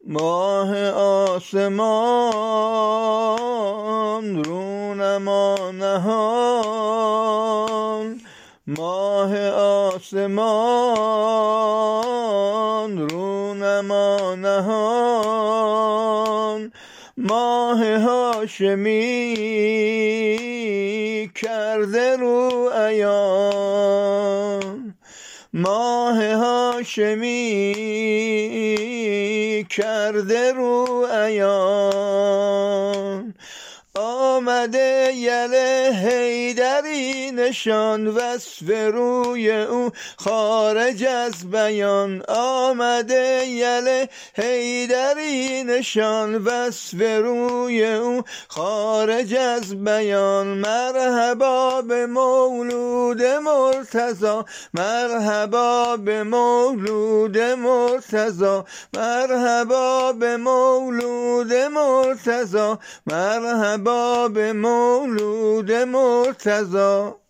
ماه آسمان رونما نهان، ماه آسمان رونما نهان، ماه هاشمی کرده رو عیان، ماه هاشمی کرده رو عیان. آمده یله حیدری نشان، وصف روی او خارج از بیان. آمده یله حیدری نشان، وصف روی او خارج از بیان. مرحبا به مولود مرتضی، مرحبا به مولود مرتضی، مرحبا به مولود مرتضی، مرحبا به مولود مرتضی.